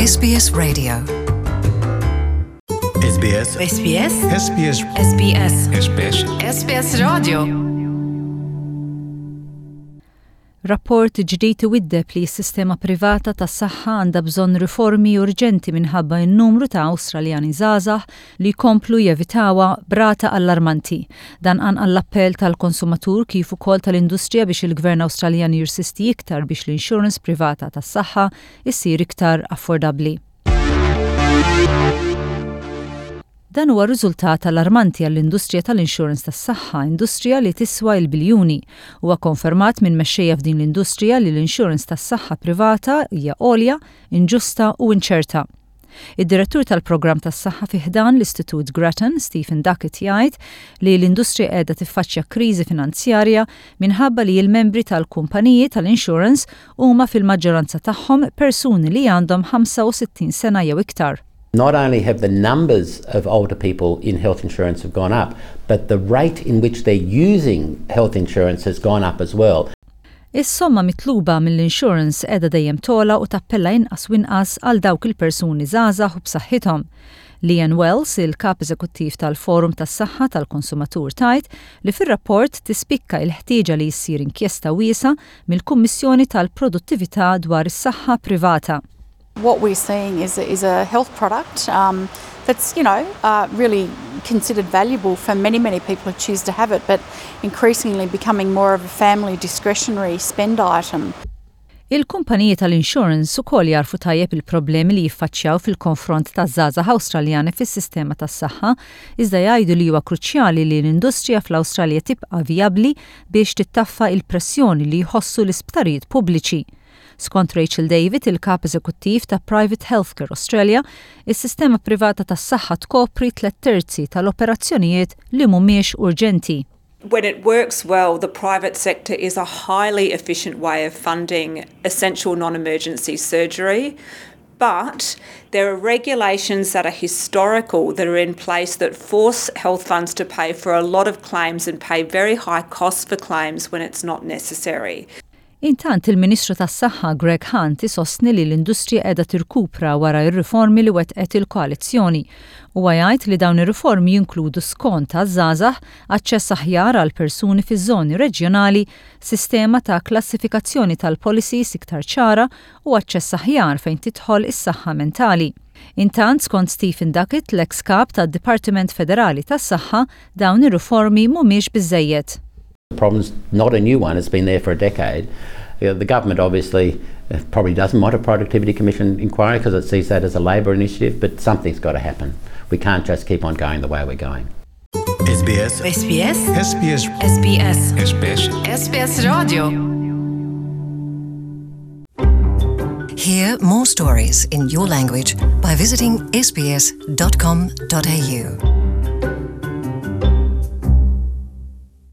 SBS Radio. SBS SBS SBS SBS SBS SBS Radio. Rapport ġdid iwiddeb li s-sistema privata tas-saħħa għandha bżonn riformi urġenti minħabba n-numru ta' Awstraljani żgħażagħ li jkomplu jevitawha brata allarmanti. Dan għall-appell tal-konsumatur kif ukoll tal-industrija biex il-Gvern Awstraljan jirsisti iktar biex l-insurance privata tas-saħħa issir iktar affordabbli. Dan huwa riżultat allarmanti għall-industrija tal-insurance tas-saħħa, industrija li tiswa l-biljuni. Huwa konfermat minn mexxejja f'din l-industrija li l-insurance tas-saħħa privata hija għolja, inġusta u inċerta. Id-direttur tal-programm tas-saħħa fi ħdan l-Istitut Grattan, Stephen Duckett, jgħid li l-industrija qiegħda tiffaċċja kriżi finanzjarja minħabba li l-membri tal-kumpaniji tal-insurance huma fil-maġġoranza tagħhom persuni li għandhom 65 sena jew iktar. Not only have the numbers of older people in health insurance have gone up, but the rate in which they're using health insurance has gone up as well. Is-somma mitluba mill-insurance qiegħda dejjem tola u tappella inqas u inqas għal dawk il-persuni żgħażagħ u b'saħħithom. Leanne Wells, il-kap eżekuttiv tal-Forum tas-Saħħa tal-Konsumatur, tajt li fir-rapport tispikka l-ħtieġa li jsir inkjesta wiesa mill-Kummissjoni tal-Produttività dwar is-saħħa privata. What we're seeing is a health product that's, really considered valuable for many people who choose to have it, but increasingly becoming more of a family discretionary spend item. Il-kumpaniji tal-insurance ukoll jarfu tajjeb il-problemi li jiffaċċjaw fil-konfront taż-żgħażagħ Awstraljani fis-sistema tas-saħħa, iżda jgħidu li huwa kruċjali li l-industrija fl-Awstralja tibqa' vijabbli biex tittaffa il-pressjoni li jħossu l-isptarijiet pubbliċi. Skont Rachel David, il-kap eżekuttiv ta' Private Healthcare Australia, is-sistema privata tas-saħħa tkopri 3/3 tal-operazzjonijiet li mhumiex urġenti. When it works well, the private sector is a highly efficient way of funding essential non-emergency surgery. But there are regulations that are historical that are in place that force health funds to pay for a lot of claims and pay very high costs for claims when it's not necessary. Intant il-Ministru tas-Saħħa Greg Hunt isostni li l-industrija qiegħda tirkupra wara r-riformi li wettqet il-koalizzjoni. Huwa jgħid li dawn ir-riformi jinkludu skont taż-żgħażagħ, aċċess aħjar għal persuni fiż-żoni reġjonali, sistema ta' klassifikazzjoni tal-policies iktar ċara u aċċess aħjar fejn tidħol is-saħħa mentali. Intant skont Stephen Duckett, l-ex kap tad-Dipartiment Federali tas-Saħħa, dawn ir-riformi mhumiex biżżejjed. The problem's not a new one, it's been there for a decade. The government obviously probably doesn't want a Productivity Commission inquiry because it sees that as a Labor initiative, but something's got to happen. We can't just keep on going the way we're going. SBS SBS SBS SBS SBS SBS Radio. Hear more stories in your language by visiting sbs.com.au.